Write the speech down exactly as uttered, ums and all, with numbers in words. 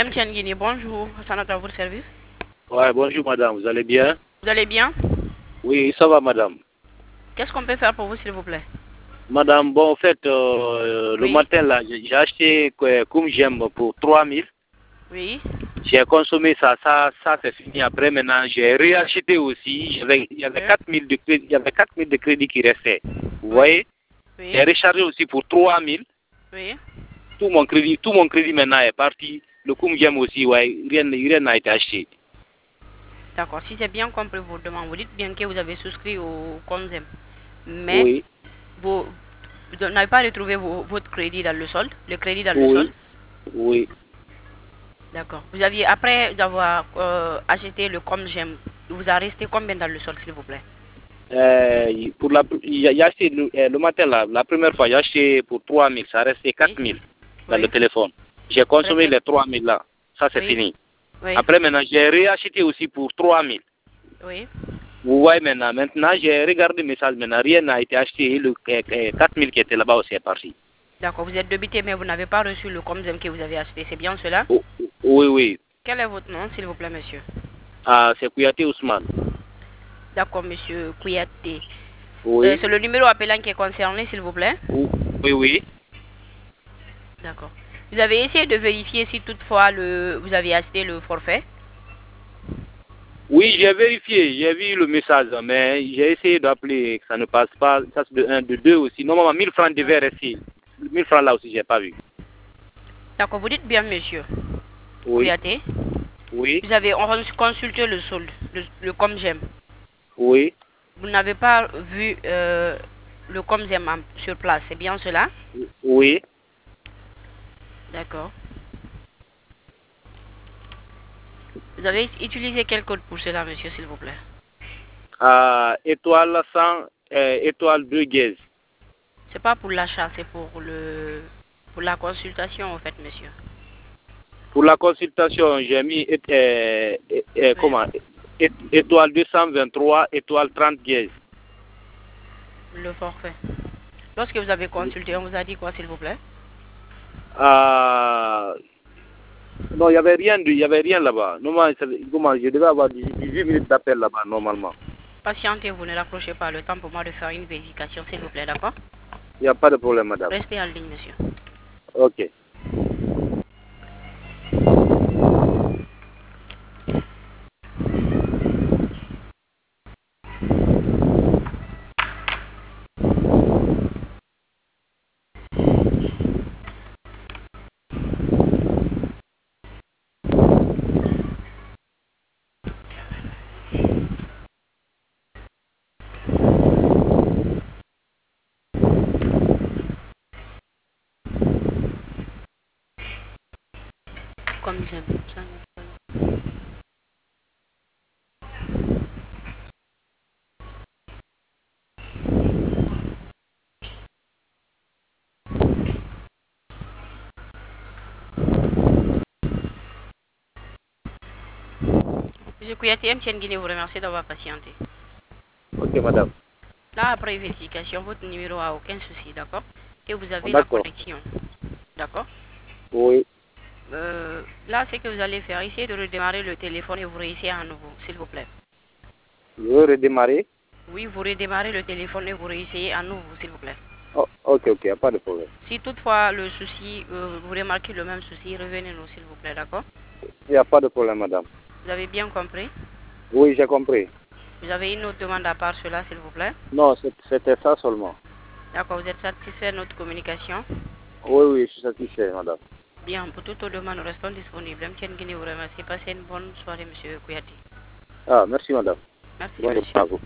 M T N Guinée, bonjour. Hassan à votre service. Ouais, bonjour madame, vous allez bien? Vous allez bien? Oui, ça va madame. Qu'est-ce qu'on peut faire pour vous, s'il vous plaît? Madame, bon, en fait, euh, le Oui. matin là, j'ai j'ai acheté euh, comme j'aime pour trois mille. Oui. J'ai consommé ça, ça, ça c'est fini. Après, maintenant, j'ai réacheté aussi. J'avais- Il y avait Oui. quatre mille de crédit, il y avait quatre mille de crédit qui restaient. Vous Oui. voyez? Oui. J'ai rechargé aussi pour trois mille. Oui. Tout mon crédit, tout mon crédit maintenant est parti. Le cum j'aime aussi, ouais, rien rien n'a été acheté. D'accord. Si j'ai bien compris vos demandes, vous dites bien que vous avez souscrit au Comzem. Mais Oui, vous, vous n'avez pas retrouvé vos- votre crédit dans le solde, le crédit dans le solde. oui, oui. D'accord. Vous aviez, après avoir euh, acheté le Comgem, vous a resté combien dans le solde, s'il vous plaît? Euh, pour la, il y a il y a acheté le, euh, le matin, là, la première fois, j'ai acheté pour trois mille, ça restait quatre Oui. mille dans Oui. le téléphone. J'ai Très consommé bien. les trois mille là, ça c'est Oui. fini. Oui. Après maintenant, j'ai réacheté aussi pour trois mille. Oui. Vous voyez maintenant, maintenant j'ai regardé le message, maintenant rien n'a été acheté, le euh, euh, quatre mille qui était là-bas aussi est parti. D'accord. Vous êtes débité, mais vous n'avez pas reçu le Comzem que vous avez acheté. C'est bien cela? Oh, oui, oui, Quel est votre nom, s'il vous plaît, monsieur? ah, c'est Kouyaté Ousmane. D'accord, monsieur Kouyaté. Euh, Oui, c'est le numéro appelant qui est concerné, s'il vous plaît? oui, oui, oui. D'accord. Vous avez essayé de vérifier si toutefois le, vous avez acheté le forfait? Oui, j'ai vérifié, j'ai vu le message, mais j'ai essayé d'appeler, ça ne passe pas, ça c'est de un, de deux aussi. Normalement, mille francs devaient rester. mille francs là aussi, j'ai pas vu. D'accord, vous dites bien, monsieur Oui, Kouyaté. oui, Vous avez consulté le solde, le, le Comgem. oui, Vous n'avez pas vu euh, le Comgem en- sur place, c'est bien cela? oui. D'accord. Vous avez utilisé quel code pour cela, monsieur, s'il vous plaît? Ah, étoile cent, euh, étoile deux gaz. C'est pas pour l'achat, c'est pour le pour la consultation, en fait, monsieur. Pour la consultation, j'ai mis euh, euh, euh, Oui. comment, é- étoile deux cent vingt-trois, étoile trente gaz. Le forfait. Lorsque vous avez consulté, on vous a dit quoi, s'il vous plaît? Ah, non, il n'y avait rien, de- il y avait rien là-bas. Normalement, c'est- comment, je devais avoir dix-huit minutes d'appel là-bas, normalement. Patientez, vous ne raccrochez pas le temps pour moi de faire une vérification, s'il vous plaît, d'accord? Il n'y a pas de problème, madame. Restez en ligne, monsieur. Ok. Comme j'aime. Ça Monsieur Kouyaté, M T N Guinée vous remercie d'avoir patienté. Ok, madame. Là, après vérification, votre numéro a aucun souci, d'accord? Et vous avez la D'accord. connexion, d'accord? Oui. Euh, là, ce que vous allez faire, essayez de redémarrer le téléphone et vous réessayez à nouveau, s'il vous plaît. Je veux redémarrer. Oui, vous redémarrez le téléphone et vous réessayez à nouveau, s'il vous plaît. Oh, ok, ok, il n'y a pas de problème. Si toutefois le souci, euh, vous remarquez le même souci, revenez-nous, s'il vous plaît, d'accord? Il n'y a pas de problème, madame. Vous avez bien compris? Oui, j'ai compris. Vous avez une autre demande à part cela, s'il vous plaît? Non, c'est- c'était ça seulement. D'accord, vous êtes satisfait de notre communication? Oui, oui, je suis satisfait, madame. Bien, pour toute demande, nous restons disponibles. M T N Guinée vous remercie. Passez une bonne soirée, monsieur Kouyaté. Ah, merci, madame. Merci, Bonne journée monsieur. à vous.